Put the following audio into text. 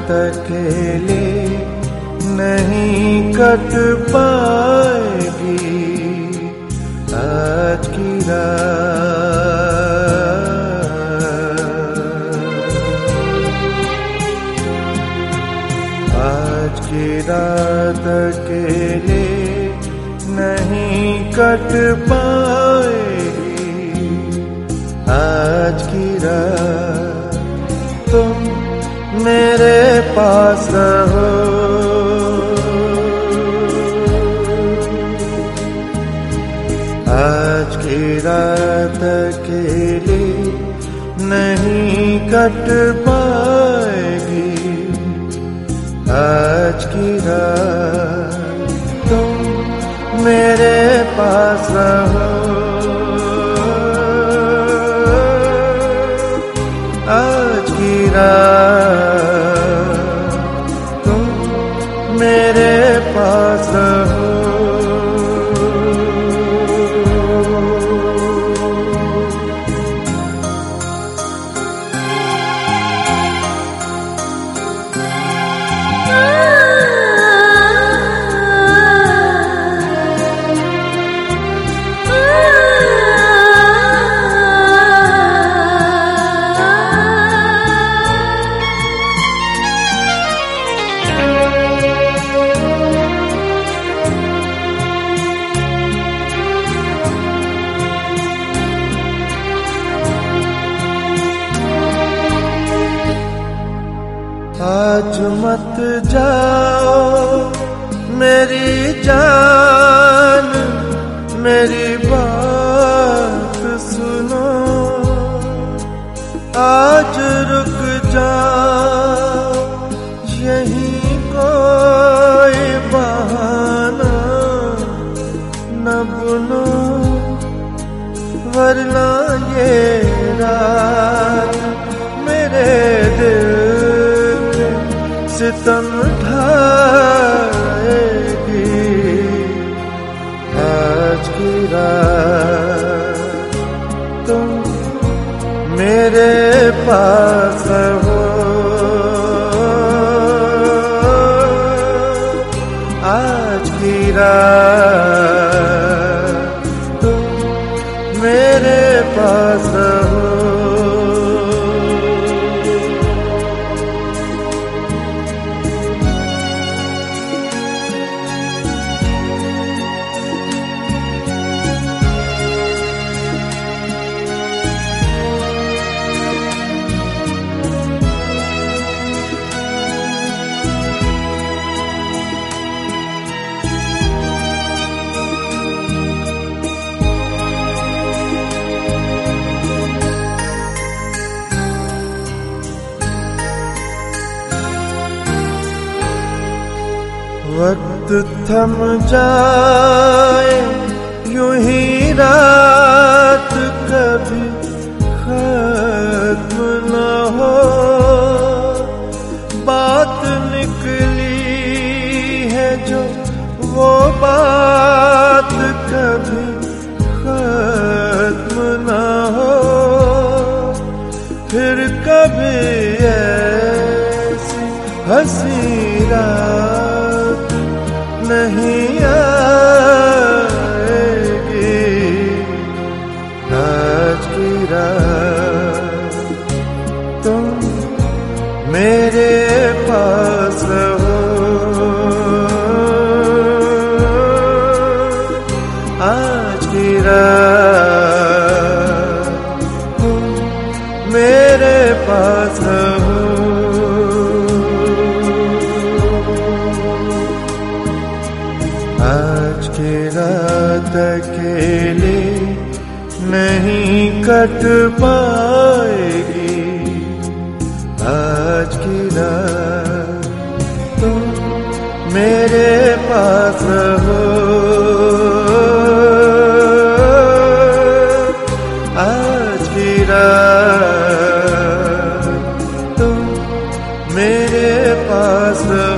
अकेले नहीं कट पाएगी आज की रात अकेले नहीं कट पाएगी आज की रात तुम मेरे पास रहो आज की रात अकेले नहीं कट पाएगी आज की रात तुम मेरे पास रहो आज की रात तुम मेरे पास रहो आज मत जाओ मेरी जान मेरी बात सुनो आज रुक जाओ यहीं कोई बहाना न बुनो वरना ये रात मेरे दिल सितम ढाएगी आज की रात तुम मेरे पास हो आज की रात तुम मेरे पास हो वक्त थम जाए यूं ही रात कभी खत्म न हो बात निकली है जो वो बात कभी खत्म न हो फिर कभी ऐसी हंसी रात नहीं आएगी आज की रात तुम मेरे पास रहो आज की रात तुम मेरे पास रहो आज की रात अकेले नहीं कट पाएगी आज की रात तुम मेरे पास रहो आज की रात तुम मेरे पास रहो